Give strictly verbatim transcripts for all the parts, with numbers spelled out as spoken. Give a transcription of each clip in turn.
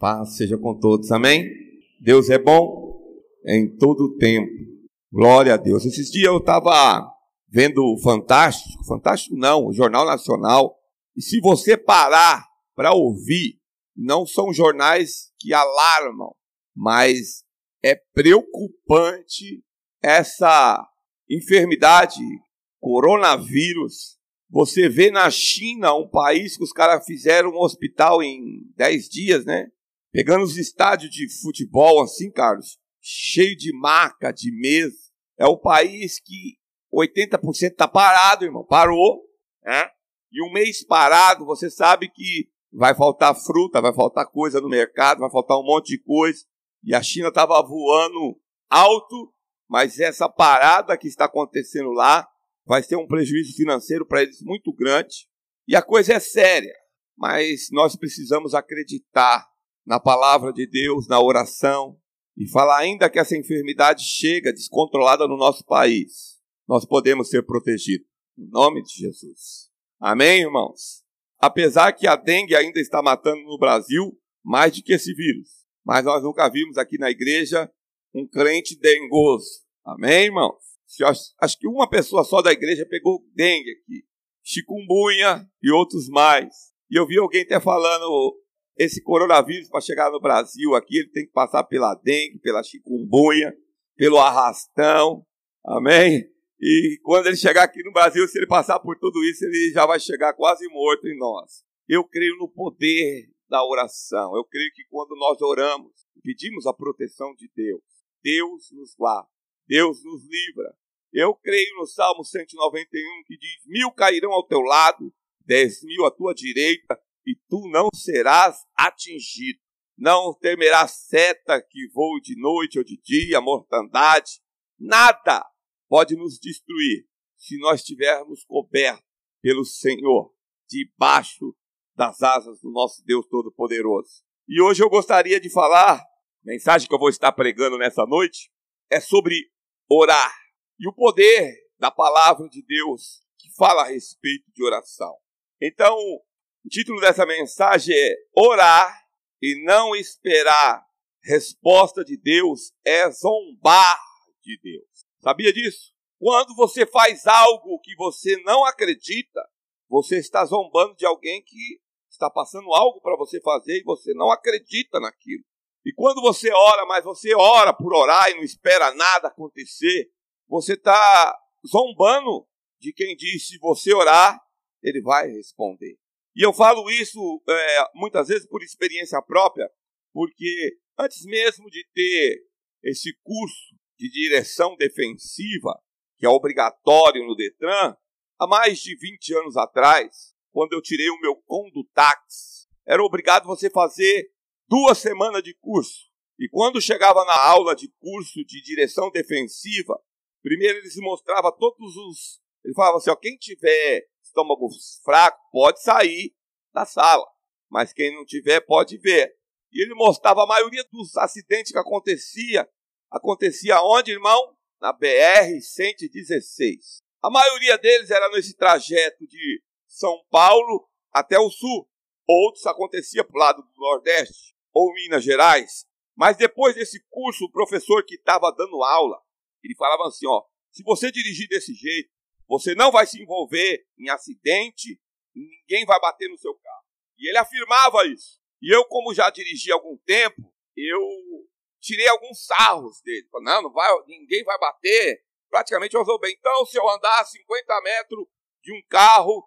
Paz seja com todos, amém? Deus é bom em todo o tempo. Glória a Deus. Esses dias eu estava vendo o Fantástico, Fantástico não, o Jornal Nacional. E se você parar para ouvir, não são jornais que alarmam, mas é preocupante essa enfermidade, coronavírus. Você vê na China, um país que os caras fizeram um hospital em dez dias, né? Pegando os estádios de futebol assim, Carlos, cheio de maca, de mesa. É um país que oitenta por cento está parado, irmão. Parou, né? E um mês parado, você sabe que vai faltar fruta, vai faltar coisa no mercado, vai faltar um monte de coisa. E a China estava voando alto, mas essa parada que está acontecendo lá vai ter um prejuízo financeiro para eles muito grande. E a coisa é séria, mas nós precisamos acreditar na palavra de Deus, na oração, e falar ainda que essa enfermidade chega descontrolada no nosso país, nós podemos ser protegidos. Em nome de Jesus. Amém, irmãos? Apesar que a dengue ainda está matando no Brasil mais do que esse vírus, mas nós nunca vimos aqui na igreja um crente dengoso. Amém, irmãos? Acho que uma pessoa só da igreja pegou dengue aqui, chikungunya e outros mais. E eu vi alguém até falando, esse coronavírus para chegar no Brasil aqui, ele tem que passar pela dengue, pela chikungunya, pelo arrastão, amém? E quando ele chegar aqui no Brasil, se ele passar por tudo isso, ele já vai chegar quase morto em nós. Eu creio no poder da oração. Eu creio que quando nós oramos, pedimos a proteção de Deus, Deus nos guarda, Deus nos livra. Eu creio no Salmo cento e noventa e um que diz, mil cairão ao teu lado, dez mil à tua direita, e tu não serás atingido. Não temerás seta que voe de noite ou de dia, mortandade. Nada pode nos destruir se nós estivermos cobertos pelo Senhor, debaixo das asas do nosso Deus Todo-Poderoso. E hoje eu gostaria de falar, a mensagem que eu vou estar pregando nessa noite, é sobre orar. E o poder da palavra de Deus que fala a respeito de oração. Então, o título dessa mensagem é Orar e não esperar resposta de Deus é zombar de Deus. Sabia disso? Quando você faz algo que você não acredita, você está zombando de alguém que está passando algo para você fazer e você não acredita naquilo. E quando você ora, mas você ora por orar e não espera nada acontecer, você está zombando de quem diz, se você orar, ele vai responder. E eu falo isso é, muitas vezes por experiência própria, porque antes mesmo de ter esse curso de direção defensiva, que é obrigatório no Detran, há mais de vinte anos atrás, quando eu tirei o meu Condutáx, era obrigado você fazer duas semanas de curso. E quando chegava na aula de curso de direção defensiva, primeiro eles mostravam todos os... Ele falava assim, ó, quem tiver estômago fraco pode sair da sala, mas quem não tiver pode ver. E ele mostrava a maioria dos acidentes que acontecia. Acontecia onde, irmão? Na B R cento e dezesseis. A maioria deles era nesse trajeto de São Paulo até o sul. Outros acontecia para o lado do Nordeste ou Minas Gerais. Mas depois desse curso, o professor que estava dando aula, ele falava assim, ó, se você dirigir desse jeito, você não vai se envolver em acidente, ninguém vai bater no seu carro. E ele afirmava isso. E eu, como já dirigi há algum tempo, eu tirei alguns sarros dele. Falei, não, não vai, ninguém vai bater. Praticamente eu bem. Então, se eu andar a cinquenta metros de um carro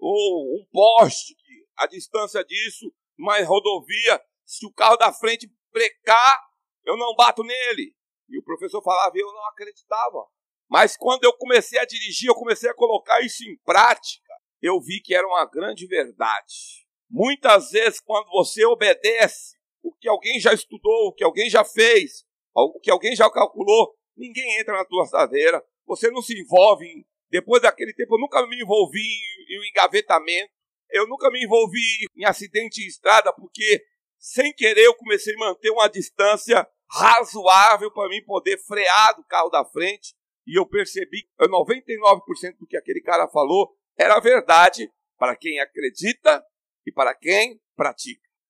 ou um poste, a distância disso, numa rodovia, se o carro da frente brecar, eu não bato nele. E o professor falava e eu não acreditava. Mas quando eu comecei a dirigir, eu comecei a colocar isso em prática, eu vi que era uma grande verdade. Muitas vezes, quando você obedece o que alguém já estudou, o que alguém já fez, o que alguém já calculou, ninguém entra na tua traseira, você não se envolve. Em... Depois daquele tempo, eu nunca me envolvi em, em engavetamento, eu nunca me envolvi em acidente em estrada, porque, sem querer, eu comecei a manter uma distância razoável para mim poder frear do carro da frente. E eu percebi que noventa e nove por cento do que aquele cara falou era verdade para quem acredita e para quem pratica.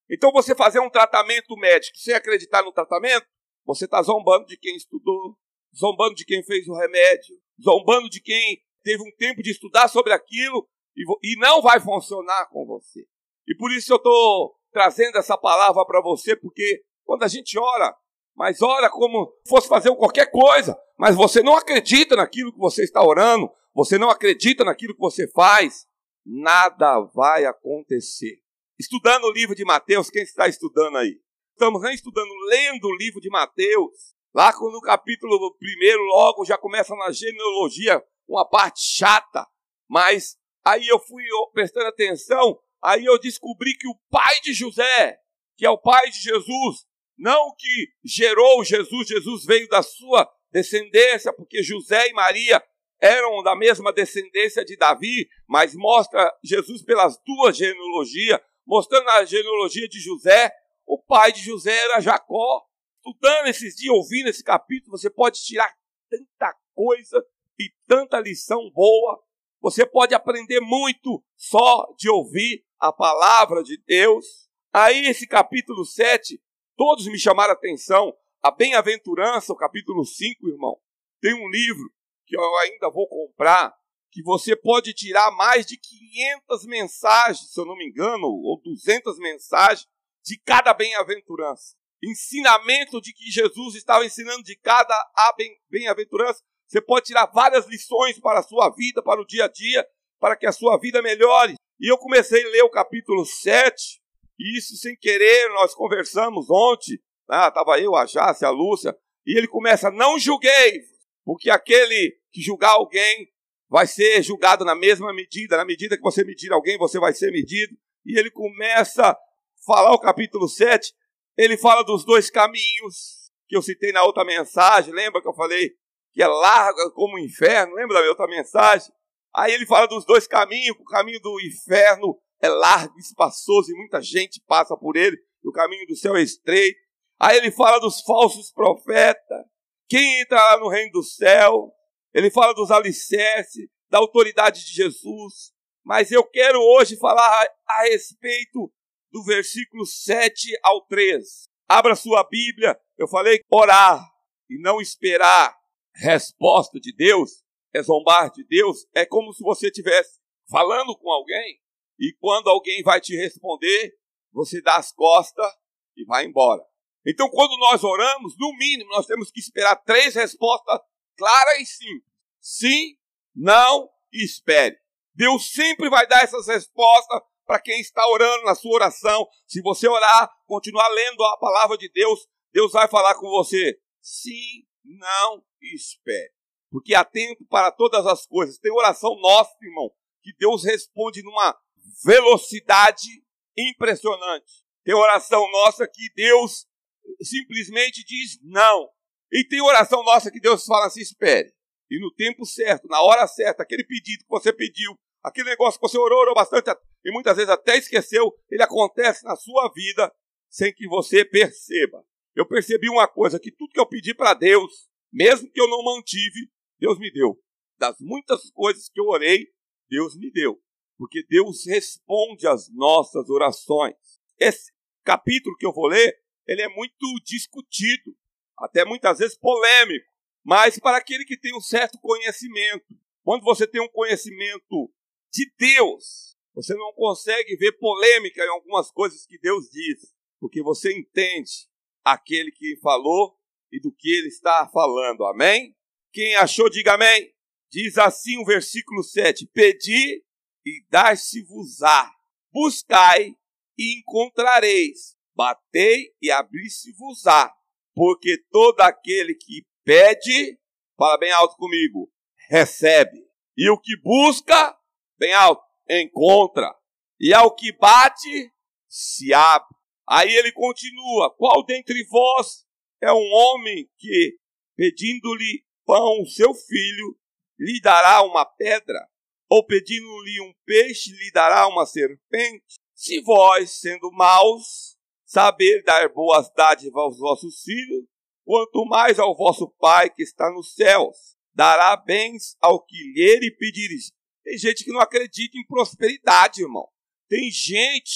Então você fazer um tratamento médico sem acreditar no tratamento, você está zombando de quem estudou, zombando de quem fez o remédio, zombando de quem teve um tempo de estudar sobre aquilo e, e não vai funcionar com você. E por isso eu estou trazendo essa palavra para você, porque quando a gente ora, mas ora como se fosse fazer qualquer coisa, mas você não acredita naquilo que você está orando, você não acredita naquilo que você faz, nada vai acontecer. Estudando o livro de Mateus, quem está estudando aí? Estamos nem estudando, lendo o livro de Mateus. Lá no capítulo primeiro, logo, já começa na genealogia, uma parte chata. Mas aí eu fui prestando atenção, aí eu descobri que o pai de José, que é o pai de Jesus, não o que gerou Jesus, Jesus veio da sua descendência, porque José e Maria eram da mesma descendência de Davi, mas mostra Jesus pelas duas genealogias, mostrando a genealogia de José. O pai de José era Jacó. Estudando esses dias, ouvindo esse capítulo, você pode tirar tanta coisa e tanta lição boa. Você pode aprender muito só de ouvir a palavra de Deus. Aí esse capítulo sete, todos me chamaram a atenção. A bem-aventurança, o capítulo cinco, irmão. Tem um livro que eu ainda vou comprar, que você pode tirar mais de quinhentas mensagens, se eu não me engano, ou duzentas mensagens de cada bem-aventurança. Ensinamento de que Jesus estava ensinando de cada bem-aventurança. Você pode tirar várias lições para a sua vida, para o dia a dia, para que a sua vida melhore. E eu comecei a ler o capítulo sete, e isso sem querer, nós conversamos ontem, ah, estava eu, a Jácia, a Lúcia, e ele começa, não julguei, porque aquele que julgar alguém vai ser julgado na mesma medida, na medida que você medir alguém, você vai ser medido. E ele começa a falar o capítulo sete, ele fala dos dois caminhos, que eu citei na outra mensagem, lembra que eu falei que é larga como o inferno, lembra da minha outra mensagem? Aí ele fala dos dois caminhos, o caminho do inferno é largo, espaçoso, e muita gente passa por ele, e o caminho do céu é estreito. Aí ele fala dos falsos profetas, quem entra lá no reino do céu. Ele fala dos alicerces, da autoridade de Jesus. Mas eu quero hoje falar a, a respeito do versículo sete ao treze. Abra sua Bíblia. Eu falei orar e não esperar resposta de Deus, é zombar de Deus. É como se você estivesse falando com alguém e quando alguém vai te responder, você dá as costas e vai embora. Então, quando nós oramos, no mínimo, nós temos que esperar três respostas claras e simples. Sim, não e espere. Deus sempre vai dar essas respostas para quem está orando na sua oração. Se você orar, continuar lendo a palavra de Deus, Deus vai falar com você. Sim, não e espere. Porque há tempo para todas as coisas. Tem oração nossa, irmão, que Deus responde numa velocidade impressionante. Tem oração nossa que Deus simplesmente diz não. E tem oração nossa que Deus fala assim, espere. E no tempo certo, na hora certa, aquele pedido que você pediu, aquele negócio que você orou, orou bastante e muitas vezes até esqueceu, ele acontece na sua vida sem que você perceba. Eu percebi uma coisa, que tudo que eu pedi para Deus, mesmo que eu não mantive, Deus me deu. Das muitas coisas que eu orei, Deus me deu. Porque Deus responde às nossas orações. Esse capítulo que eu vou ler, ele é muito discutido, até muitas vezes polêmico, mas para aquele que tem um certo conhecimento. Quando você tem um conhecimento de Deus, você não consegue ver polêmica em algumas coisas que Deus diz, porque você entende aquele que falou e do que ele está falando, amém? Quem achou, diga amém. Diz assim o versículo sete, pedi e dar-se-vos-á, buscai e encontrareis, batei e abri-se-vos-á, porque todo aquele que pede, fala bem alto comigo, recebe. E o que busca, bem alto, encontra. E ao que bate, se abre. Aí ele continua, qual dentre vós é um homem que, pedindo-lhe pão o seu filho, lhe dará uma pedra? Ou pedindo-lhe um peixe, lhe dará uma serpente? Se vós, sendo maus, saber dar boas dádivas aos vossos filhos, quanto mais ao vosso Pai que está nos céus, dará bens ao que lhe pedires. Tem gente que não acredita em prosperidade, irmão. Tem gente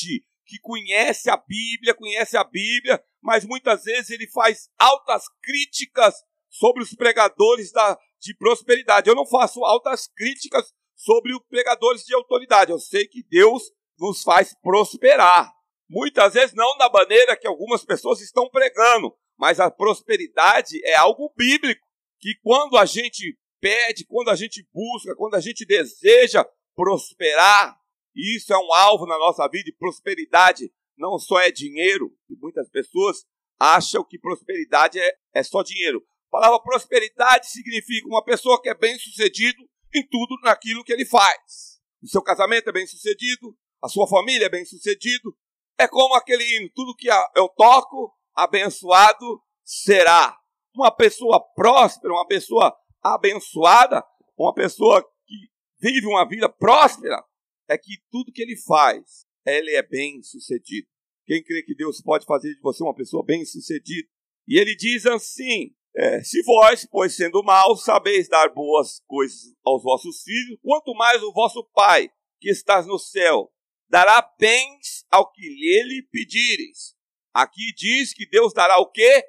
que conhece a Bíblia, conhece a Bíblia, mas muitas vezes ele faz altas críticas sobre os pregadores da, de prosperidade. Eu não faço altas críticas sobre os pregadores de autoridade. Eu sei que Deus nos faz prosperar. Muitas vezes não da maneira que algumas pessoas estão pregando, mas a prosperidade é algo bíblico, que quando a gente pede, quando a gente busca, quando a gente deseja prosperar, isso é um alvo na nossa vida. E prosperidade não só é dinheiro, e muitas pessoas acham que prosperidade é, é só dinheiro. A palavra prosperidade significa uma pessoa que é bem-sucedido em tudo naquilo que ele faz. O seu casamento é bem-sucedido, a sua família é bem-sucedido. É como aquele hino, tudo que eu toco, abençoado será. Uma pessoa próspera, uma pessoa abençoada, uma pessoa que vive uma vida próspera, é que tudo que ele faz, ele é bem-sucedido. Quem crê que Deus pode fazer de você uma pessoa bem-sucedida? E ele diz assim, é, se vós, pois sendo maus, sabeis dar boas coisas aos vossos filhos, quanto mais o vosso Pai, que estás no céu, dará bens ao que lhe pedireis. Aqui diz que Deus dará o quê?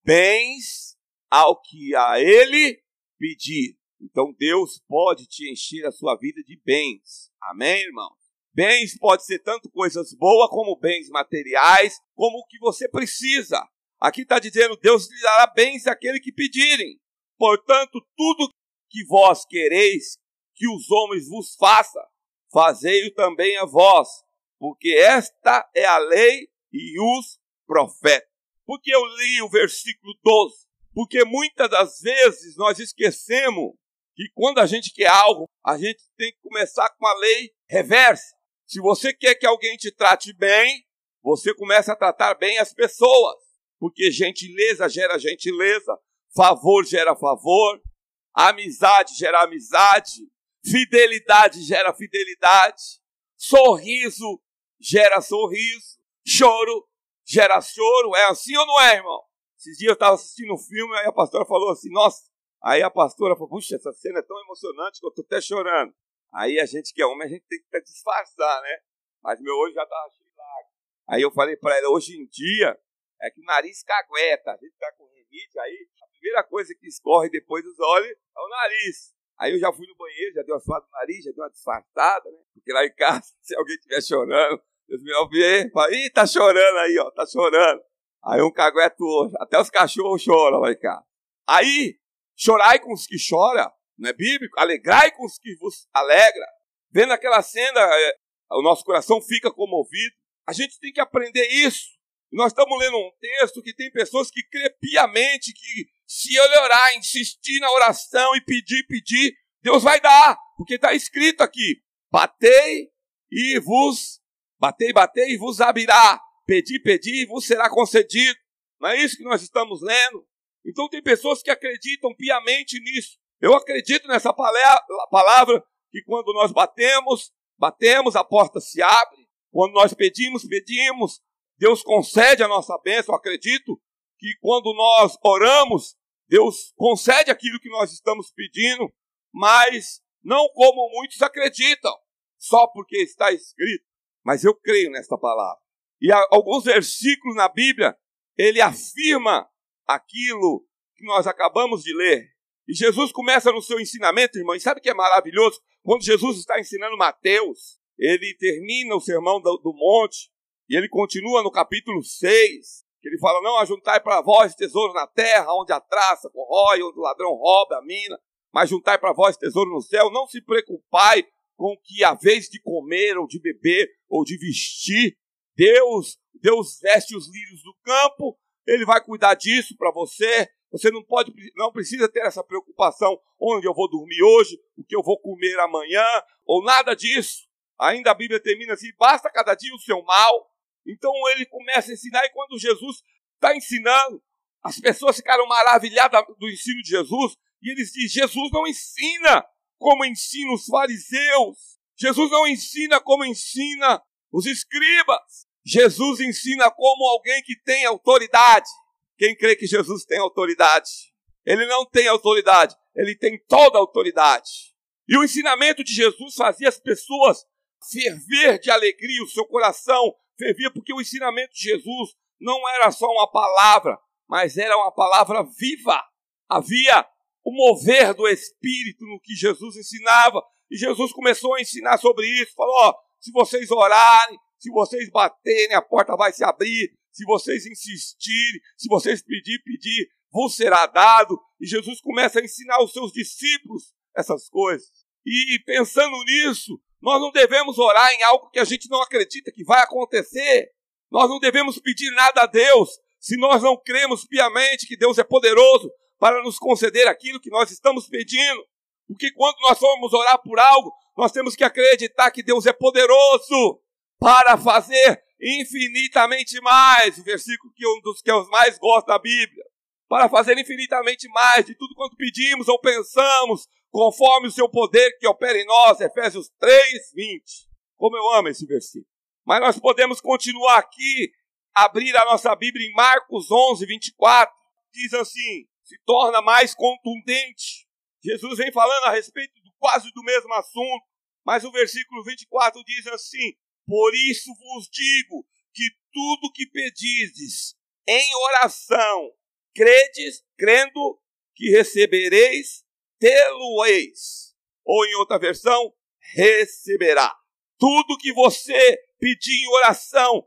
Bens ao que a ele pedir. Então Deus pode te encher a sua vida de bens. Amém, irmão? Bens pode ser tanto coisas boas como bens materiais, como o que você precisa. Aqui está dizendo, Deus lhe dará bens àquele que pedirem. Portanto, tudo que vós quereis que os homens vos façam, fazei-o também a vós, porque esta é a lei e os profetas. Porque eu li o versículo doze? Porque muitas das vezes nós esquecemos que quando a gente quer algo, a gente tem que começar com a lei reversa. Se você quer que alguém te trate bem, você começa a tratar bem as pessoas. Porque gentileza gera gentileza, favor gera favor, amizade gera amizade, fidelidade gera fidelidade, sorriso gera sorriso, choro gera choro. É assim ou não é, irmão? Esses dias eu estava assistindo um filme, aí a pastora falou assim, nossa, aí a pastora falou, puxa, essa cena é tão emocionante que eu estou até chorando. Aí a gente que é homem, a gente tem que disfarçar, né? Mas meu olho já estava cheio de lágrimas. Aí eu falei para ela, hoje em dia, é que o nariz cagueta, a gente está com rinite, aí a primeira coisa que escorre depois dos olhos é o nariz. Aí eu já fui no banheiro, já dei uma suada no nariz, já dei uma disfarçada, né? Porque lá em casa, se alguém estiver chorando, Deus me ouve, fala, ih, tá chorando aí, ó, tá chorando. Aí um cagueta o outro, até os cachorros choram lá em casa. Aí, chorai com os que choram, não é bíblico? Alegrai com os que vos alegra. Vendo aquela cena, é, o nosso coração fica comovido. A gente tem que aprender isso. Nós estamos lendo um texto que tem pessoas que crê piamente que se ele orar, insistir na oração e pedir, pedir, Deus vai dar. Porque está escrito aqui, batei e vos, batei, batei e vos abrirá. Pedi, pedi e vos será concedido. Não é isso que nós estamos lendo? Então tem pessoas que acreditam piamente nisso. Eu acredito nessa palavra que quando nós batemos, batemos, a porta se abre. Quando nós pedimos, pedimos, Deus concede a nossa bênção. Eu acredito que quando nós oramos, Deus concede aquilo que nós estamos pedindo, mas não como muitos acreditam, só porque está escrito. Mas eu creio nesta palavra. E há alguns versículos na Bíblia, ele afirma aquilo que nós acabamos de ler. E Jesus começa no seu ensinamento, irmão, e sabe o que é maravilhoso? Quando Jesus está ensinando Mateus, ele termina o sermão do, do monte, e ele continua no capítulo seis, que ele fala, não ajuntai para vós tesouros na terra, onde a traça corrói, onde o ladrão rouba a mina, mas juntai para vós tesouro no céu, não se preocupai com o que a vez de comer, ou de beber, ou de vestir. Deus, Deus veste os lírios do campo, ele vai cuidar disso para você. Você não pode, não precisa ter essa preocupação, onde eu vou dormir hoje, o que eu vou comer amanhã, ou nada disso. Ainda a Bíblia termina assim, basta cada dia o seu mal. Então ele começa a ensinar, e quando Jesus está ensinando, as pessoas ficaram maravilhadas do ensino de Jesus, e eles dizem, Jesus não ensina como ensina os fariseus, Jesus não ensina como ensina os escribas, Jesus ensina como alguém que tem autoridade. Quem crê que Jesus tem autoridade? Ele não tem autoridade, ele tem toda a autoridade. E o ensinamento de Jesus fazia as pessoas ferver de alegria, o seu coração fervia, porque o ensinamento de Jesus não era só uma palavra, mas era uma palavra viva. Havia o mover do Espírito no que Jesus ensinava. E Jesus começou a ensinar sobre isso. Falou, ó, se vocês orarem, se vocês baterem, a porta vai se abrir. Se vocês insistirem, se vocês pedir, pedir, vos será dado. E Jesus começa a ensinar os seus discípulos essas coisas. E pensando nisso, nós não devemos orar em algo que a gente não acredita que vai acontecer. Nós não devemos pedir nada a Deus se nós não cremos piamente que Deus é poderoso para nos conceder aquilo que nós estamos pedindo. Porque quando nós formos orar por algo, nós temos que acreditar que Deus é poderoso para fazer infinitamente mais. O versículo que é um dos que eu mais gosto da Bíblia. Para fazer infinitamente mais de tudo quanto pedimos ou pensamos, conforme o seu poder que opera em nós. Efésios três, vinte. Como eu amo esse versículo. Mas nós podemos continuar aqui, abrir a nossa Bíblia em Marcos onze, vinte e quatro. Diz assim, se torna mais contundente. Jesus vem falando a respeito do, quase do mesmo assunto, mas o versículo vinte e quatro diz assim, por isso vos digo que tudo que pedizes em oração, credes, crendo que recebereis, tê-lo-eis. Ou em outra versão, receberá. Tudo que você pedir em oração,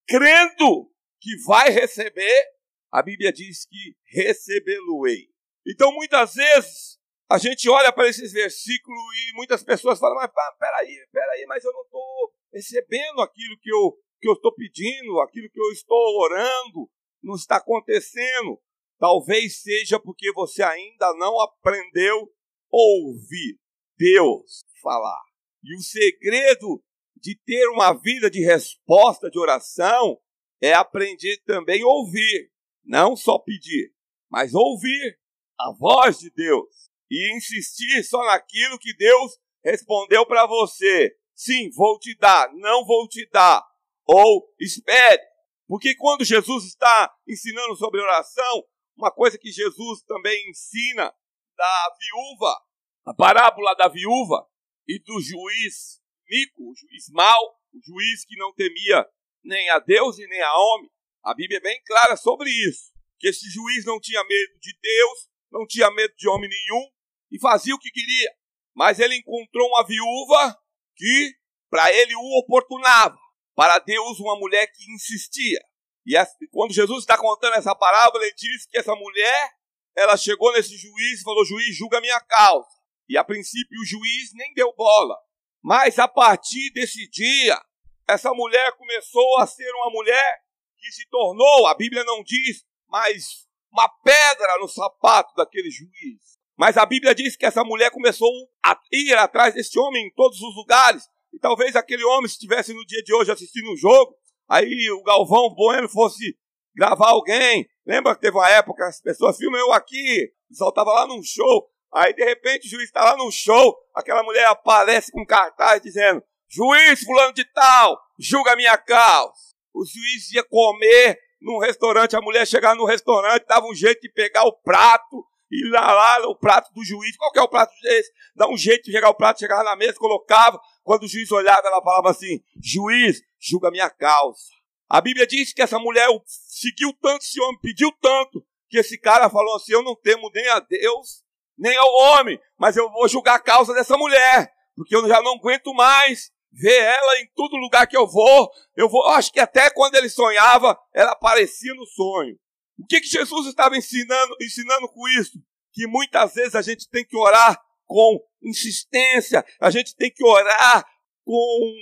crendo que vai receber, a Bíblia diz que recebê-lo-ei. Então, muitas vezes, a gente olha para esses versículos e muitas pessoas falam, mas peraí, peraí, mas eu não estou recebendo aquilo que eu que eu estou pedindo, aquilo que eu estou orando, não está acontecendo. Talvez seja porque você ainda não aprendeu a ouvir Deus falar. E o segredo de ter uma vida de resposta de oração é aprender também a ouvir. Não só pedir, mas ouvir a voz de Deus. E insistir só naquilo que Deus respondeu para você. Sim, vou te dar, não vou te dar. Ou espere. Porque quando Jesus está ensinando sobre oração, uma coisa que Jesus também ensina da viúva, a parábola da viúva e do juiz Mico, o juiz mau, o juiz que não temia nem a Deus e nem a homem. A Bíblia é bem clara sobre isso. Que esse juiz não tinha medo de Deus, não tinha medo de homem nenhum e fazia o que queria. Mas ele encontrou uma viúva que para ele o oportunava. Para Deus, uma mulher que insistia. E quando Jesus está contando essa parábola, ele diz que essa mulher, ela chegou nesse juiz e falou, juiz, julga a minha causa. E a princípio o juiz nem deu bola. Mas a partir desse dia, essa mulher começou a ser uma mulher que se tornou, a Bíblia não diz, mas uma pedra no sapato daquele juiz. Mas a Bíblia diz que essa mulher começou a ir atrás desse homem em todos os lugares. E talvez aquele homem, se estivesse no dia de hoje assistindo um jogo, aí o Galvão Bueno fosse gravar alguém. Lembra que teve uma época, as pessoas filmam eu aqui, o pessoal estava lá num show. Aí de repente o juiz está lá num show, aquela mulher aparece com cartaz dizendo, juiz fulano de tal, julga a minha causa. O juiz ia comer num restaurante, a mulher chegava no restaurante, dava um jeito de pegar o prato, e lá, lá o prato do juiz, qual que é o prato desse? Dá um jeito de pegar o prato, chegava na mesa, colocava, quando o juiz olhava, ela falava assim, juiz, julga a minha causa. A Bíblia diz que essa mulher seguiu tanto esse homem, pediu tanto, que esse cara falou assim, eu não temo nem a Deus, nem ao homem, mas eu vou julgar a causa dessa mulher, porque eu já não aguento mais ver ela em todo lugar que eu vou. Eu vou, acho que até quando ele sonhava, ela aparecia no sonho. O que que Jesus estava ensinando, ensinando com isso? Que muitas vezes a gente tem que orar com insistência, a gente tem que orar com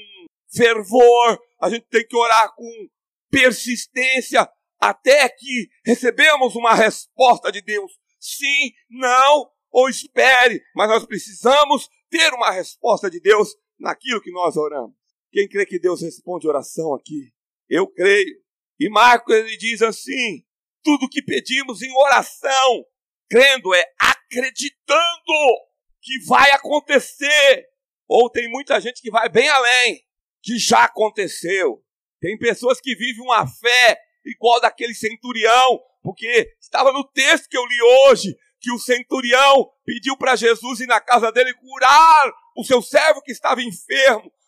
fervor, a gente tem que orar com persistência, até que recebemos uma resposta de Deus. Sim, não, ou espere, mas nós precisamos ter uma resposta de Deus naquilo que nós oramos. Quem crê que Deus responde oração aqui? Eu creio. E Marcos, ele diz assim, tudo que pedimos em oração, crendo é acreditando que vai acontecer. Ou tem muita gente que vai bem além, que já aconteceu. Tem pessoas que vivem uma fé igual daquele centurião, porque estava no texto que eu li hoje, que o centurião pediu para Jesus ir na casa dele curar o seu servo que estava enfermo,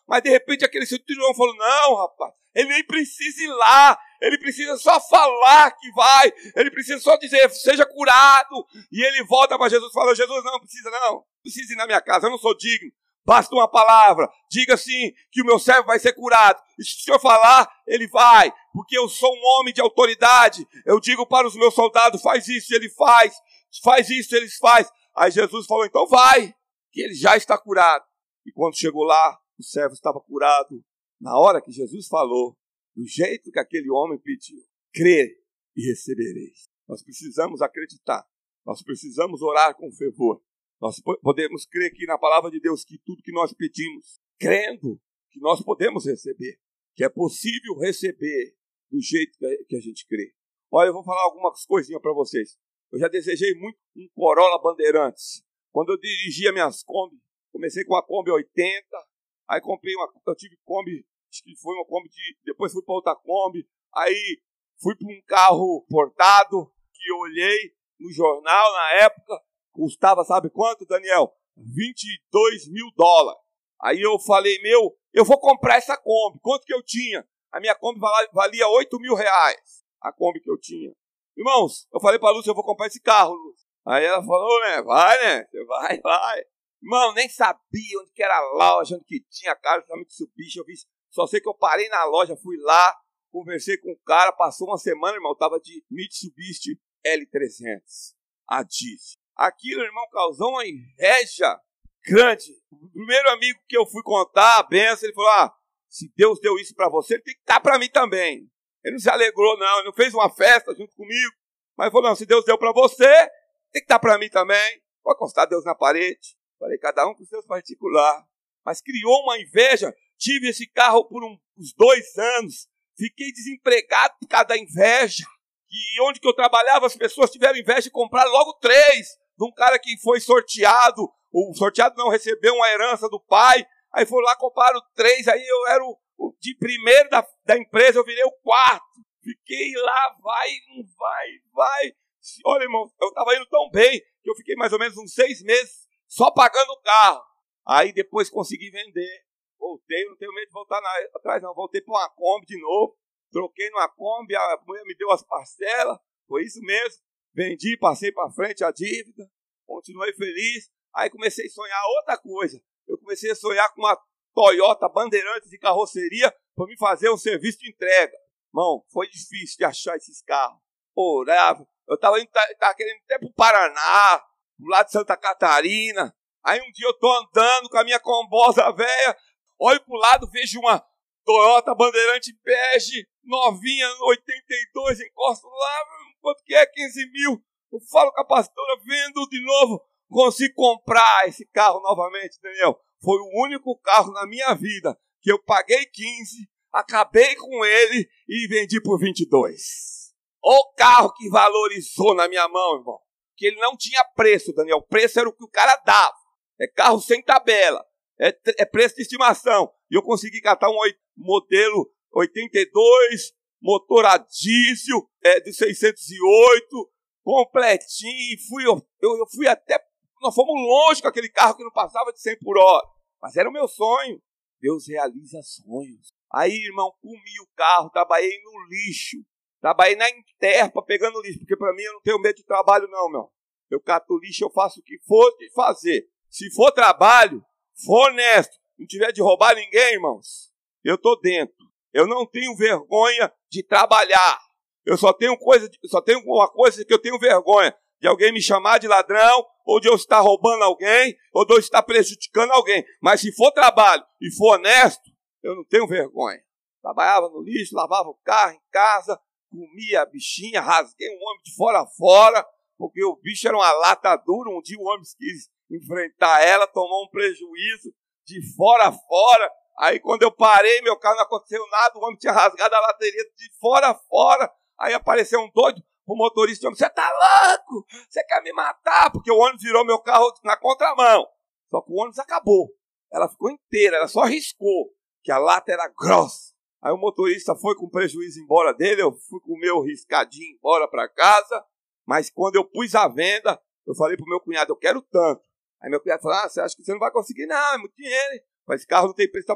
Mas de repente aquele centurião falou, não, rapaz, ele nem precisa ir lá, ele precisa só falar que vai, ele precisa só dizer, seja curado. E ele volta para Jesus e fala, Jesus, não precisa não, não precisa ir na minha casa, eu não sou digno. Basta uma palavra, diga assim, que o meu servo vai ser curado. E se o senhor falar, ele vai, porque eu sou um homem de autoridade. Eu digo para os meus soldados, faz isso, ele faz, faz isso, eles faz. Aí Jesus falou, então vai, que ele já está curado. E quando chegou lá, o servo estava curado. Na hora que Jesus falou, do jeito que aquele homem pediu, crê e recebereis. Nós precisamos acreditar, nós precisamos orar com fervor. Nós podemos crer aqui na palavra de Deus que tudo que nós pedimos, crendo que nós podemos receber, que é possível receber do jeito que a gente crê. Olha, eu vou falar algumas coisinhas para vocês. Eu já desejei muito um Corolla Bandeirantes. Quando eu dirigia minhas Kombi, comecei com a Kombi oitenta, aí comprei uma, eu tive Kombi, acho que foi uma Kombi de, depois fui para outra Kombi, aí fui para um carro portado, que eu olhei no jornal na época, custava, sabe quanto, Daniel? vinte e dois mil dólares. Aí eu falei, meu, eu vou comprar essa Kombi. Quanto que eu tinha? A minha Kombi valia oito mil reais. A Kombi que eu tinha. Irmãos, eu falei pra Lúcia, eu vou comprar esse carro, Lúcia. Aí ela falou, né, vai, né, você vai, vai. Irmão, nem sabia onde que era a loja, onde que tinha carro, da Mitsubishi. Eu vi, só sei que eu parei na loja, fui lá, conversei com o cara, passou uma semana, irmão, eu tava de Mitsubishi L trezentos. A diesel. Aquilo, irmão, causou uma inveja grande. O primeiro amigo que eu fui contar a benção, ele falou, ah, se Deus deu isso para você, ele tem que dar para mim também. Ele não se alegrou, não, ele não fez uma festa junto comigo, mas falou, não, se Deus deu para você, tem que dar para mim também. Vou encostar Deus na parede. Falei, cada um com seus particulares. Mas criou uma inveja. Tive esse carro por um, uns dois anos. Fiquei desempregado por causa da inveja. E onde que eu trabalhava, as pessoas tiveram inveja de comprar logo três. De um cara que foi sorteado, o sorteado não recebeu uma herança do pai, aí foram lá, compraram três, aí eu era o, o de primeiro da, da empresa, eu virei o quarto. Fiquei lá, vai, não vai, vai. Olha, irmão, eu estava indo tão bem, que eu fiquei mais ou menos uns seis meses só pagando o carro. Aí depois consegui vender, voltei, não tenho medo de voltar na, atrás não, voltei para uma Kombi de novo, troquei numa Kombi, a mulher me deu as parcelas, foi isso mesmo. Vendi, passei para frente a dívida, continuei feliz. Aí comecei a sonhar outra coisa. Eu comecei a sonhar com uma Toyota Bandeirantes de carroceria para me fazer um serviço de entrega. Irmão, foi difícil de achar esses carros. Orava. Eu estava querendo ir até para o Paraná, do lado de Santa Catarina. Aí um dia eu estou andando com a minha combosa velha, olho para o lado, vejo uma Toyota Bandeirante bege, novinha, oitenta e dois, encosto lá, quanto que é? quinze mil. Eu falo com a pastora, vendo de novo, consigo comprar esse carro novamente, Daniel. Foi o único carro na minha vida que eu paguei quinze, acabei com ele e vendi por vinte e dois. O carro que valorizou na minha mão, irmão. Que ele não tinha preço, Daniel. O preço era o que o cara dava. É carro sem tabela. É, é preço de estimação. E eu consegui catar um modelo oitenta e dois, motor a diesel, é, de seiscentos e oito, completinho. Fui, eu, eu fui até... Nós fomos longe com aquele carro que não passava de cem por hora. Mas era o meu sonho. Deus realiza sonhos. Aí, irmão, comi o carro, trabalhei no lixo. Trabalhei na Interpa pegando lixo. Porque para mim eu não tenho medo de trabalho não, meu. Eu cato lixo, eu faço o que for de fazer. Se for trabalho, for honesto, não tiver de roubar ninguém, irmãos, eu tô dentro. Eu não tenho vergonha de trabalhar. Eu só tenho coisa, de, só tenho uma coisa que eu tenho vergonha. De alguém me chamar de ladrão, ou de eu estar roubando alguém, ou de eu estar prejudicando alguém. Mas se for trabalho e for honesto, eu não tenho vergonha. Trabalhava no lixo, lavava o carro em casa, comia a bichinha, rasguei um homem de fora a fora, porque o bicho era uma lata dura. Um dia o homem quis enfrentar ela, tomou um prejuízo de fora a fora. Aí quando eu parei, meu carro não aconteceu nada, o homem tinha rasgado a lateria de fora a fora. Aí apareceu um doido, o motorista, você tá louco? Você quer me matar? Porque o ônibus virou meu carro na contramão. Só que o ônibus acabou. Ela ficou inteira, ela só riscou, que a lata era grossa. Aí o motorista foi com prejuízo embora dele, eu fui com o meu riscadinho embora para casa. Mas quando eu pus a venda, eu falei pro meu cunhado, eu quero tanto. Aí meu cunhado falou, ah, você acha que você não vai conseguir? Não, é muito dinheiro. Mas esse carro não tem preço.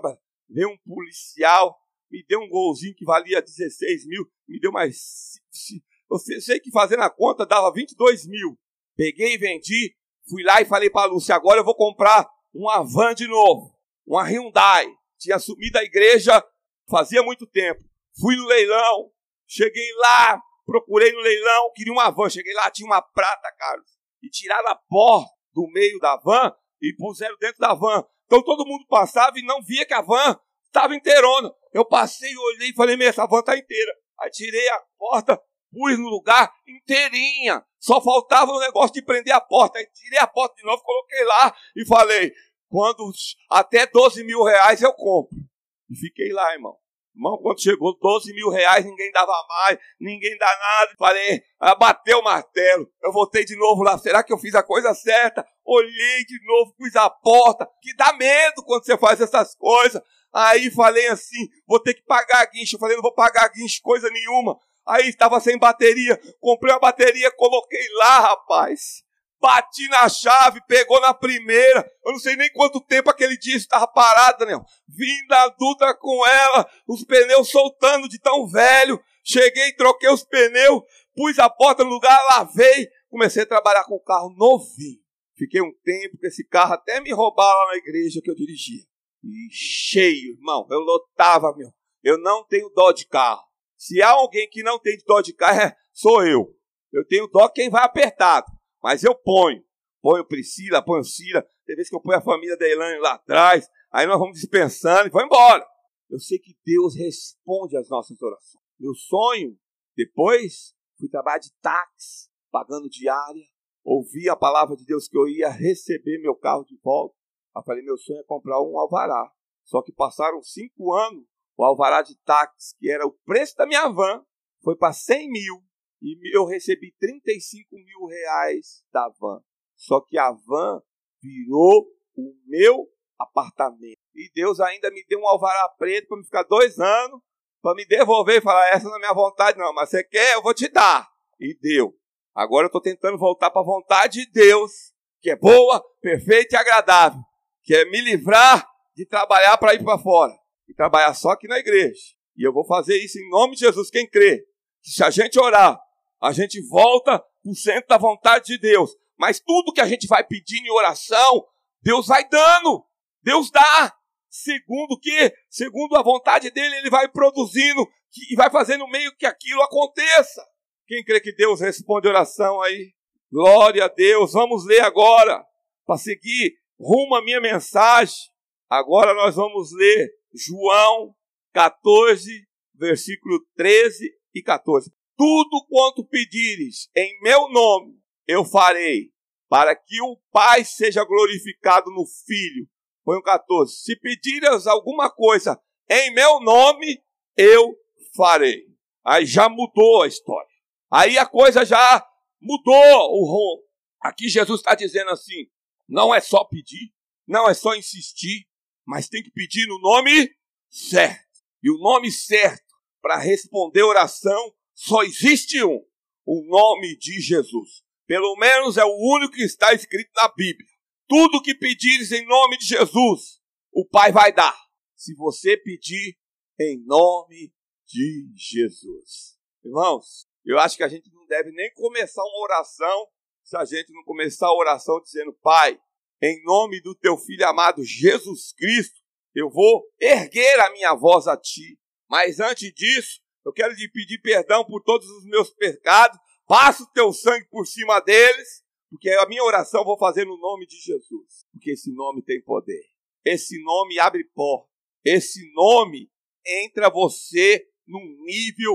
veio um policial, me deu um golzinho que valia dezesseis mil, me deu mais... Eu sei que fazendo a conta dava vinte e dois mil. Peguei e vendi, fui lá e falei para a Lúcia, agora eu vou comprar uma van de novo, uma Hyundai. Tinha assumido a igreja fazia muito tempo. Fui no leilão, cheguei lá, procurei no leilão, queria uma van. Cheguei lá, tinha uma prata, Carlos. E tiraram a porta do meio da van e puseram dentro da van. Então todo mundo passava e não via que a van estava inteirona. Eu passei, olhei e falei, essa van está inteira. Aí tirei a porta, pus no lugar inteirinha. Só faltava o negócio de prender a porta. Aí tirei a porta de novo, coloquei lá e falei, quando até doze mil reais eu compro. E fiquei lá, irmão. Irmão, quando chegou doze mil reais, ninguém dava mais, ninguém dá nada. Falei, ah, bateu o martelo. Eu voltei de novo lá, será que eu fiz a coisa certa? Olhei de novo, pus a porta, que dá medo quando você faz essas coisas. Aí falei assim, vou ter que pagar a guincho. Eu falei, não vou pagar a guincho, coisa nenhuma. Aí estava sem bateria, comprei a bateria, coloquei lá, rapaz. Bati na chave, pegou na primeira. Eu não sei nem quanto tempo aquele dia estava parado, Daniel. Vim da Dutra com ela, os pneus soltando de tão velho. Cheguei, troquei os pneus, pus a porta no lugar, lavei. Comecei a trabalhar com o carro novinho. Fiquei um tempo com esse carro, até me roubar lá na igreja que eu dirigia. E cheio, irmão, eu lotava, meu. Eu não tenho dó de carro. Se há alguém que não tem dó de carro, é, sou eu. Eu tenho dó quem vai apertado. Mas eu ponho. Ponho Priscila, ponho Cira. Tem vezes que eu ponho a família da Elaine lá atrás. Aí nós vamos dispensando e vamos embora. Eu sei que Deus responde às nossas orações. Meu sonho, depois, fui trabalhar de táxi, pagando diária. Ouvi a palavra de Deus que eu ia receber meu carro de volta. Eu falei, meu sonho é comprar um Alvará. Só que passaram cinco anos, o Alvará de táxi, que era o preço da minha van, foi para cem mil. E eu recebi trinta e cinco mil reais da van. Só que a van virou o meu apartamento. E Deus ainda me deu um alvará preto para me ficar dois anos, para me devolver e falar, essa não é minha vontade não, mas você quer, eu vou te dar. E deu. Agora eu estou tentando voltar para a vontade de Deus, que é boa, perfeita e agradável. Que é me livrar de trabalhar para ir para fora. E trabalhar só aqui na igreja. E eu vou fazer isso em nome de Jesus, quem crê. Que se a gente orar, a gente volta para o centro da vontade de Deus. Mas tudo que a gente vai pedindo em oração, Deus vai dando. Deus dá. Segundo o quê? Segundo a vontade dele, ele vai produzindo e vai fazendo meio que aquilo aconteça. Quem crê que Deus responde oração aí? Glória a Deus. Vamos ler agora, para seguir rumo à minha mensagem. Agora nós vamos ler João catorze, versículo treze e catorze. Tudo quanto pedires em meu nome, eu farei, para que o Pai seja glorificado no Filho. Põe o catorze. Se pedires alguma coisa em meu nome, eu farei. Aí já mudou a história. Aí a coisa já mudou o rumo. Aqui Jesus está dizendo assim, não é só pedir, não é só insistir, mas tem que pedir no nome certo. E o nome certo para responder oração só existe um, o nome de Jesus. Pelo menos é o único que está escrito na Bíblia. Tudo que pedires em nome de Jesus, o Pai vai dar. Se você pedir em nome de Jesus. Irmãos, eu acho que a gente não deve nem começar uma oração se a gente não começar a oração dizendo, Pai, em nome do teu Filho amado Jesus Cristo, eu vou erguer a minha voz a ti. Mas antes disso, eu quero te pedir perdão por todos os meus pecados. Passa o teu sangue por cima deles, porque a minha oração eu vou fazer no nome de Jesus. Porque esse nome tem poder. Esse nome abre porta. Esse nome entra você num nível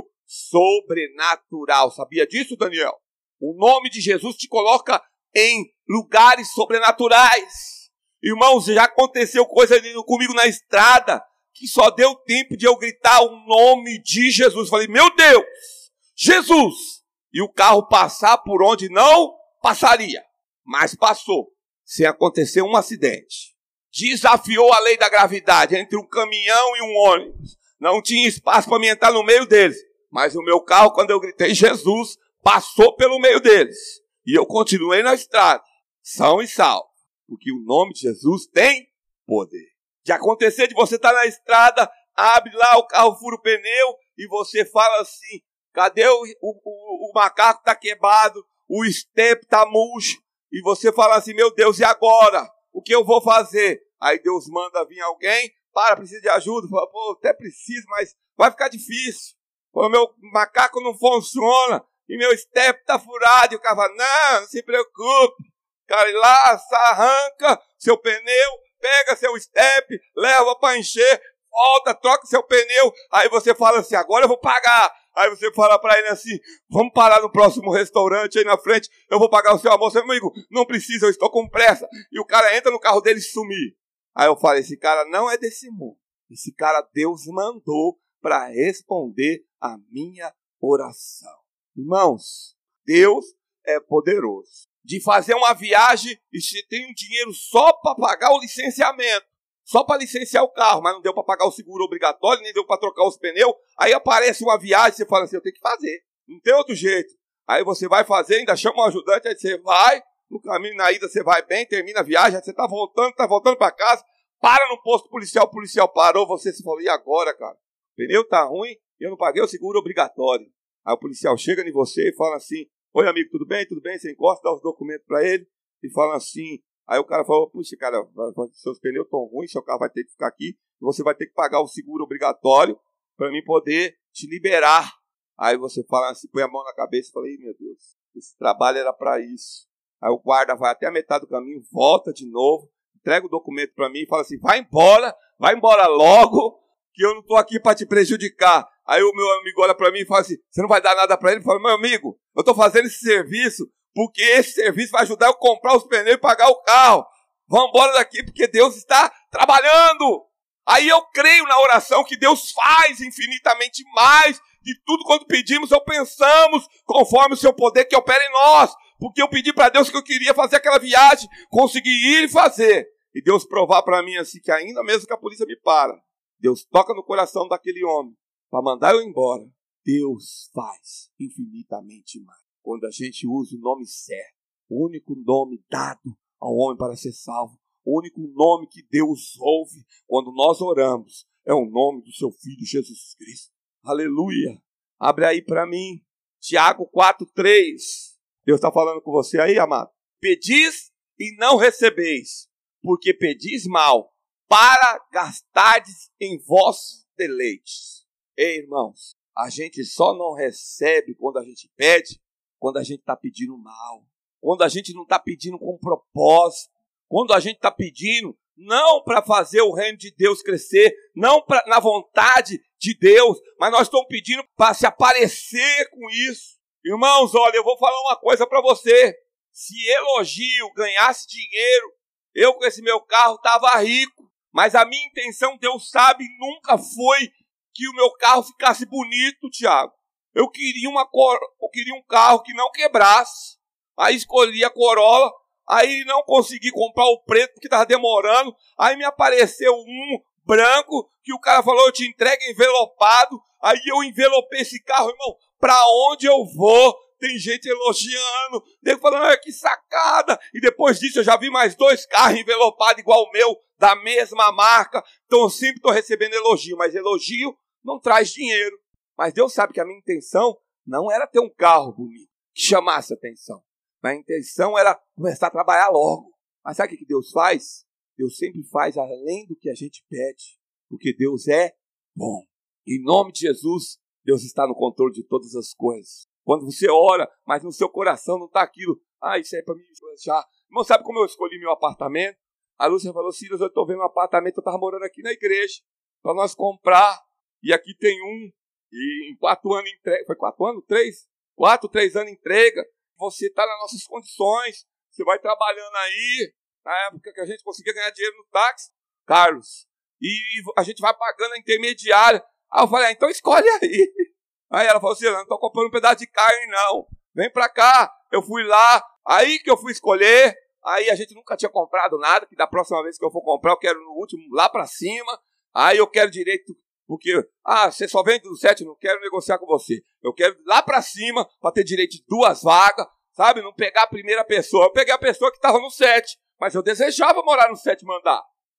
sobrenatural. Sabia disso, Daniel? O nome de Jesus te coloca em lugares sobrenaturais. Irmãos, já aconteceu coisa comigo na estrada, que só deu tempo de eu gritar o nome de Jesus. Falei, meu Deus, Jesus! E o carro passar por onde não passaria. Mas passou, sem acontecer um acidente. Desafiou a lei da gravidade entre um caminhão e um ônibus. Não tinha espaço para me entrar no meio deles. Mas o meu carro, quando eu gritei Jesus, passou pelo meio deles. E eu continuei na estrada, são e salvo. Porque o nome de Jesus tem poder. De acontecer de você estar na estrada, abre lá, o carro fura o pneu e você fala assim, cadê o, o, o, o macaco tá quebrado, o step tá murcho, e você fala assim, meu Deus, e agora? O que eu vou fazer? Aí Deus manda vir alguém, para, precisa de ajuda, fala, pô, até preciso, mas vai ficar difícil. O meu macaco não funciona, e meu step tá furado, e o cara fala, não, não se preocupe. Cara, lá, arranca seu pneu, pega seu step, leva para encher, volta, troca seu pneu, aí você fala assim, agora eu vou pagar. Aí você fala para ele assim, vamos parar no próximo restaurante aí na frente, eu vou pagar o seu almoço. Amigo, não precisa, eu estou com pressa. E o cara entra no carro dele e sumir. Aí eu falo, esse cara não é desse mundo. Esse cara Deus mandou para responder a minha oração. Irmãos, Deus é poderoso. De fazer uma viagem e você tem um dinheiro só para pagar o licenciamento. Só para licenciar o carro, mas não deu para pagar o seguro obrigatório, nem deu para trocar os pneus. Aí aparece uma viagem, você fala assim, eu tenho que fazer. Não tem outro jeito. Aí você vai fazer, ainda chama um ajudante, aí você vai, no caminho, na ida você vai bem, termina a viagem, aí você tá voltando, tá voltando para casa, para no posto policial, o policial parou, você se falou, e agora, cara? O pneu tá ruim e eu não paguei o seguro obrigatório. Aí o policial chega em você e fala assim, oi amigo, tudo bem? Tudo bem? Você encosta, dá os documentos para ele e fala assim, aí o cara falou, puxa, cara, seus pneus estão ruins, seu carro vai ter que ficar aqui, você vai ter que pagar o seguro obrigatório para mim poder te liberar. Aí você fala assim, põe a mão na cabeça e fala, ei, meu Deus, esse trabalho era para isso. Aí o guarda vai até a metade do caminho, volta de novo, entrega o documento para mim e fala assim, vai embora, vai embora logo, que eu não estou aqui para te prejudicar. Aí o meu amigo olha para mim e fala assim, você não vai dar nada para ele? Ele fala, meu amigo, eu estou fazendo esse serviço porque esse serviço vai ajudar eu a comprar os pneus e pagar o carro. Vamos embora daqui, porque Deus está trabalhando. Aí eu creio na oração que Deus faz infinitamente mais de tudo quanto pedimos ou pensamos, conforme o seu poder que opera em nós. Porque eu pedi para Deus que eu queria fazer aquela viagem, consegui ir e fazer. E Deus provar para mim assim, que ainda mesmo que a polícia me para, Deus toca no coração daquele homem para mandar eu embora. Deus faz infinitamente mais. Quando a gente usa o nome certo, o único nome dado ao homem para ser salvo, o único nome que Deus ouve quando nós oramos, é o nome do seu Filho Jesus Cristo. Aleluia! Abre aí para mim, Tiago quatro, três. Deus está falando com você aí, amado. Pedis e não recebeis, porque pedis mal, para gastardes em vossos deleites. Ei, irmãos, a gente só não recebe quando a gente pede, quando a gente está pedindo mal, quando a gente não está pedindo com propósito, quando a gente está pedindo não para fazer o reino de Deus crescer, não pra, na vontade de Deus, mas nós estamos pedindo para se aparecer com isso. Irmãos, olha, eu vou falar uma coisa para você. Se elogio ganhasse dinheiro, eu com esse meu carro estava rico, mas a minha intenção, Deus sabe, nunca foi que o meu carro ficasse bonito, Tiago. Eu queria, uma cor... eu queria um carro que não quebrasse. Aí escolhi a Corolla. Aí não consegui comprar o preto porque estava demorando. Aí me apareceu um branco que o cara falou, eu te entrego envelopado. Aí eu envelopei esse carro, irmão. Para onde eu vou? Tem gente elogiando. Nego falando, ah, que sacada. E depois disso eu já vi mais dois carros envelopados igual o meu, da mesma marca. Então eu sempre estou recebendo elogio. Mas elogio não traz dinheiro. Mas Deus sabe que a minha intenção não era ter um carro bonito, que chamasse atenção. A intenção era começar a trabalhar logo. Mas sabe o que Deus faz? Deus sempre faz além do que a gente pede. Porque Deus é bom. Em nome de Jesus, Deus está no controle de todas as coisas. Quando você ora, mas no seu coração não está aquilo. Ah, isso aí é para mim já. Irmão, sabe como eu escolhi meu apartamento? A Lúcia falou, Silas, eu estou vendo um apartamento, eu estava morando aqui na igreja. Para nós comprar. E aqui tem um. E em quatro anos entrega. Foi quatro anos? Três? Quatro, três anos entrega. Você está nas nossas condições. Você vai trabalhando aí. Na época que a gente conseguia ganhar dinheiro no táxi. Carlos. E a gente vai pagando a intermediária. Aí eu falei, ah, então escolhe aí. Aí ela falou assim, eu não estou comprando um pedaço de carne não. Vem pra cá. Eu fui lá. Aí que eu fui escolher. Aí a gente nunca tinha comprado nada. Que da próxima vez que eu for comprar, eu quero no último, lá pra cima. Aí eu quero direito... Porque, ah, você só vende do sete, não quero negociar com você. Eu quero ir lá pra cima para ter direito de duas vagas, sabe? Não pegar a primeira pessoa. Eu peguei a pessoa que estava no sete, mas eu desejava morar no sétimo andar.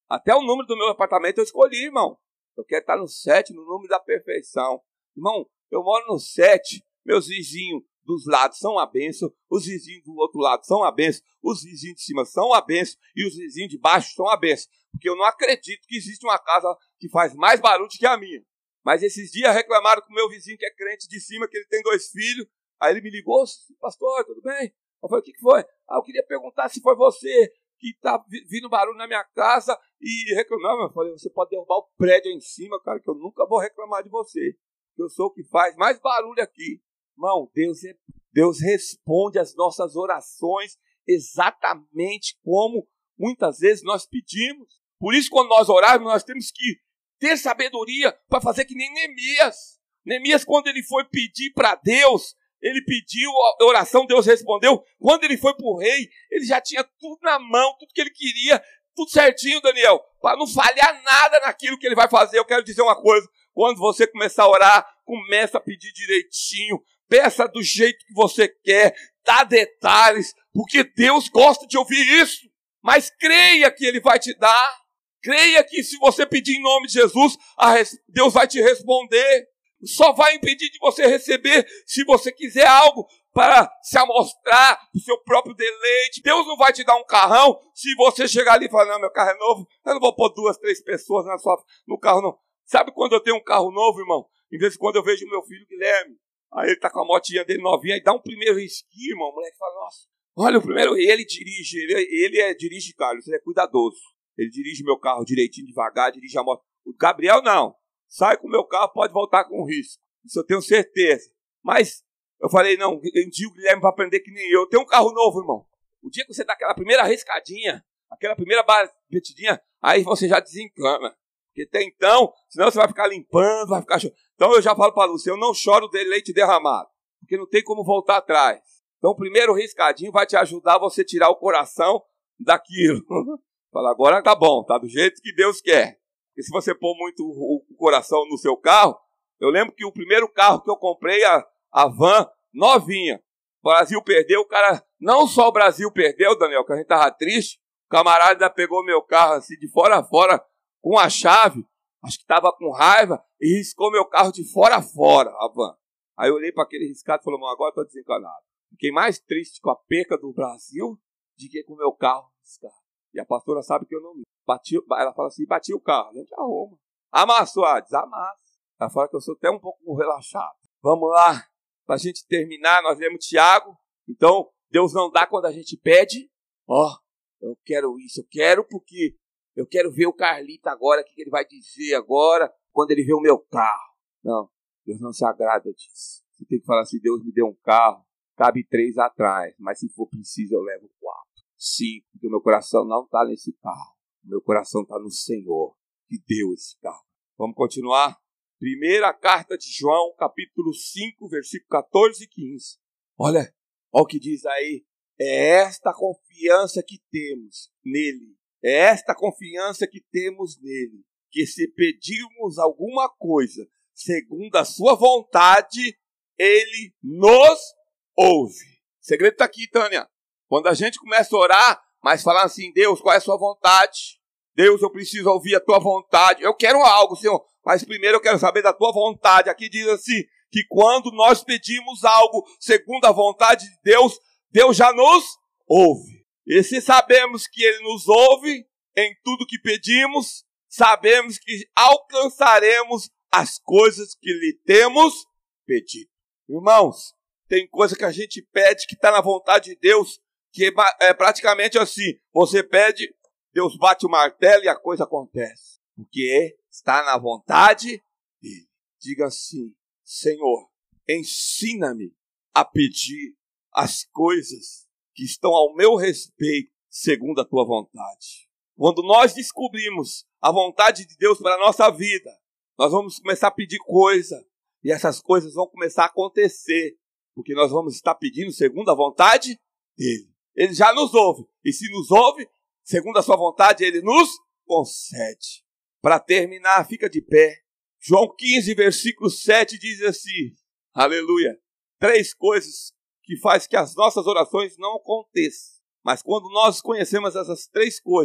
Até o número do meu apartamento eu escolhi, irmão. Eu quero estar no sete, no número da perfeição. Irmão, eu moro no sete, meus vizinhos dos lados são a bênção, os vizinhos do outro lado são a bênção, os vizinhos de cima são a bênção e os vizinhos de baixo são a bênção. Porque eu não acredito que existe uma casa que faz mais barulho que a minha. Mas esses dias reclamaram com o meu vizinho que é crente de cima, que ele tem dois filhos. Aí ele me ligou, pastor, tudo bem? Eu falei, o que foi? Ah, eu queria perguntar se foi você que está vindo barulho na minha casa e reclamando. Eu falei, você pode derrubar o prédio aí em cima, cara, que eu nunca vou reclamar de você. Eu sou o que faz mais barulho aqui. Irmão, Deus, é, Deus responde as nossas orações exatamente como muitas vezes nós pedimos. Por isso, quando nós orarmos, nós temos que ter sabedoria para fazer que nem Neemias. Neemias, quando ele foi pedir para Deus, ele pediu a oração, Deus respondeu. Quando ele foi para o rei, ele já tinha tudo na mão, tudo que ele queria, tudo certinho, Daniel, para não falhar nada naquilo que ele vai fazer. Eu quero dizer uma coisa, quando você começar a orar, começa a pedir direitinho, peça do jeito que você quer, dá detalhes, porque Deus gosta de ouvir isso. Mas creia que Ele vai te dar. Creia que se você pedir em nome de Jesus, Deus vai te responder. Só vai impedir de você receber se você quiser algo para se amostrar o seu próprio deleite. Deus não vai te dar um carrão se você chegar ali e falar, não, meu carro é novo, eu não vou pôr duas, três pessoas na sua, no carro, não. Sabe quando eu tenho um carro novo, irmão? Em vez de quando eu vejo o meu filho Guilherme, aí ele tá com a motinha dele novinha, aí dá um primeiro risquinho, irmão, o moleque fala, nossa, olha o primeiro, ele dirige, ele, ele é, dirige, Carlos, ele é cuidadoso. Ele dirige meu carro direitinho, devagar, dirige a moto. O Gabriel não, sai com o meu carro, pode voltar com risco, isso eu tenho certeza. Mas eu falei, não, um dia o Guilherme vai aprender que nem eu, eu tenho um carro novo, irmão. O dia que você dá aquela primeira arriscadinha, aquela primeira batidinha, aí você já desencana. Porque até então, senão você vai ficar limpando, vai ficar... Então eu já falo para a Lúcia, eu não choro de leite derramado, porque não tem como voltar atrás. Então o primeiro riscadinho vai te ajudar a você tirar o coração daquilo. Fala, agora tá bom, tá do jeito que Deus quer. Porque se você pôr muito o coração no seu carro, eu lembro que o primeiro carro que eu comprei, a, a van, novinha, o Brasil perdeu, o cara, não só o Brasil perdeu, Daniel, que a gente tava triste, o camarada pegou meu carro assim de fora a fora, com a chave, acho que estava com raiva, e riscou meu carro de fora a fora, a van. Aí eu olhei para aquele riscado e falei, mano, agora estou desencanado. Fiquei mais triste com a perca do Brasil do que com o meu carro riscado. E a pastora sabe que eu não me bati, ela fala assim, bati o carro, a gente arruma. Amassou, ah, desamassa. Ela fala que eu sou até um pouco relaxado. Vamos lá, para a gente terminar, nós lemos Tiago. Então, Deus não dá quando a gente pede. Ó, oh, eu quero isso, eu quero porque... Eu quero ver o Carlito agora, o que ele vai dizer agora, quando ele vê o meu carro. Não, Deus não se agrada disso. Você tem que falar assim, Deus me deu um carro, cabe três atrás, mas se for preciso eu levo quatro, cinco, porque o meu coração não está nesse carro. O meu coração está no Senhor, que deu esse carro. Vamos continuar? Primeira carta de João, capítulo cinco, versículo catorze e quinze. Olha, olha o que diz aí. É esta confiança que temos nele. É esta confiança que temos nele, que se pedirmos alguma coisa segundo a sua vontade, ele nos ouve. O segredo está aqui, Tânia. Quando a gente começa a orar, mas falar assim, Deus, qual é a sua vontade? Deus, eu preciso ouvir a tua vontade. Eu quero algo, Senhor, mas primeiro eu quero saber da tua vontade. Aqui diz assim, que quando nós pedimos algo segundo a vontade de Deus, Deus já nos ouve. E se sabemos que Ele nos ouve em tudo que pedimos, sabemos que alcançaremos as coisas que lhe temos pedido. Irmãos, tem coisa que a gente pede que está na vontade de Deus, que é praticamente assim, você pede, Deus bate o martelo e a coisa acontece. Porque está na vontade dele. Diga assim, Senhor, ensina-me a pedir as coisas que estão ao meu respeito, segundo a tua vontade. Quando nós descobrimos a vontade de Deus para a nossa vida, nós vamos começar a pedir coisa, e essas coisas vão começar a acontecer, porque nós vamos estar pedindo segundo a vontade dele. Ele já nos ouve, e se nos ouve, segundo a sua vontade, ele nos concede. Para terminar, fica de pé. João quinze, versículo sete diz assim, aleluia, três coisas que faz que as nossas orações não aconteçam. Mas quando nós conhecemos essas três coisas,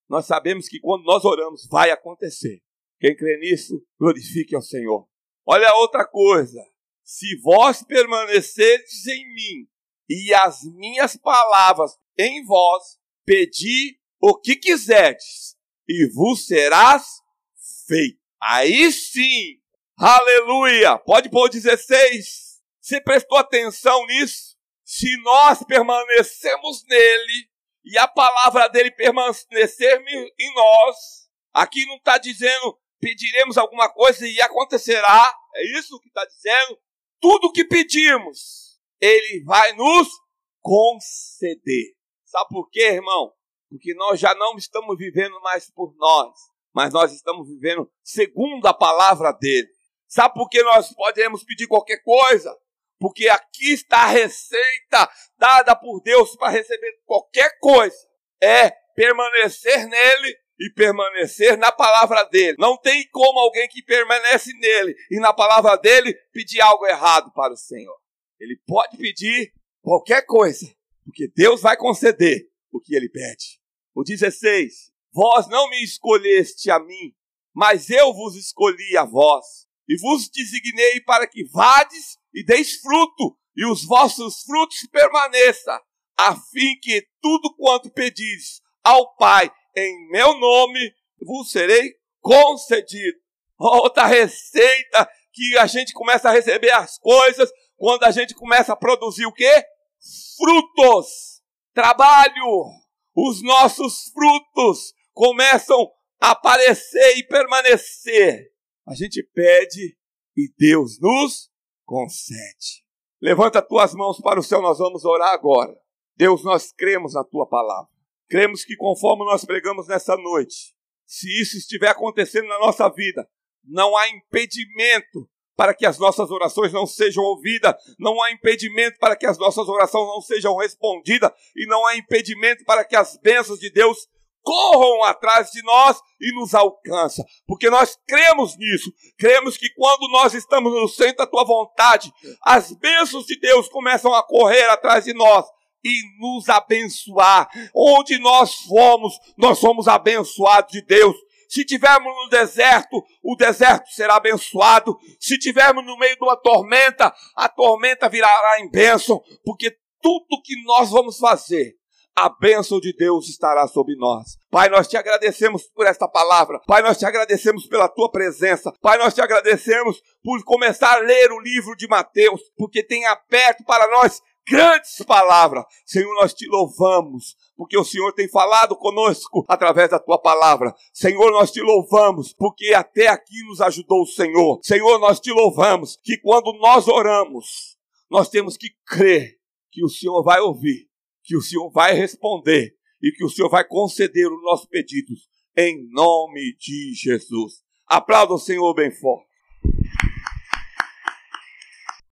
nós sabemos que quando nós oramos, vai acontecer. Quem crê nisso, glorifique ao Senhor. Olha outra coisa. Se vós permanecerdes em mim e as minhas palavras em vós, pedi o que quiserdes e vos serás feito. Aí sim, aleluia. Pode pôr dezesseis. Você prestou atenção nisso? Se nós permanecemos nele e a palavra dele permanecer em nós, aqui não está dizendo pediremos alguma coisa e acontecerá. É isso que está dizendo? Tudo que pedimos, ele vai nos conceder. Sabe por quê, irmão? Porque nós já não estamos vivendo mais por nós, mas nós estamos vivendo segundo a palavra dele. Sabe por que nós podemos pedir qualquer coisa? Porque aqui está a receita dada por Deus para receber qualquer coisa. É permanecer nele e permanecer na palavra dele. Não tem como alguém que permanece nele e na palavra dele pedir algo errado para o Senhor. Ele pode pedir qualquer coisa, porque Deus vai conceder o que ele pede. O dezesseis. Vós não me escolheste a mim, mas eu vos escolhi a vós, e vos designei para que vades e deis fruto, e os vossos frutos permaneçam, a fim que tudo quanto pedires ao Pai em meu nome, vos serei concedido. Outra receita que a gente começa a receber as coisas quando a gente começa a produzir o quê? Frutos. Trabalho. Os nossos frutos começam a aparecer e permanecer. A gente pede e Deus nos concede. Levanta as tuas mãos para o céu, nós vamos orar agora. Deus, nós cremos na tua palavra. Cremos que conforme nós pregamos nessa noite, se isso estiver acontecendo na nossa vida, não há impedimento para que as nossas orações não sejam ouvidas, não há impedimento para que as nossas orações não sejam respondidas, e não há impedimento para que as bênçãos de Deus corram atrás de nós e nos alcançam, porque nós cremos nisso, cremos que quando nós estamos no centro da tua vontade, as bênçãos de Deus começam a correr atrás de nós, e nos abençoar. Onde nós formos, nós somos abençoados de Deus. Se tivermos no deserto, o deserto será abençoado. Se tivermos no meio de uma tormenta, a tormenta virará em bênção, porque tudo que nós vamos fazer, a bênção de Deus estará sobre nós. Pai, nós te agradecemos por esta palavra. Pai, nós te agradecemos pela tua presença. Pai, nós te agradecemos por começar a ler o livro de Mateus, porque tem aberto para nós grandes palavras. Senhor, nós te louvamos, porque o Senhor tem falado conosco através da tua palavra. Senhor, nós te louvamos, porque até aqui nos ajudou o Senhor. Senhor, nós te louvamos, que quando nós oramos, nós temos que crer que o Senhor vai ouvir, que o Senhor vai responder e que o Senhor vai conceder os nossos pedidos, em nome de Jesus. Aplauda o Senhor bem forte.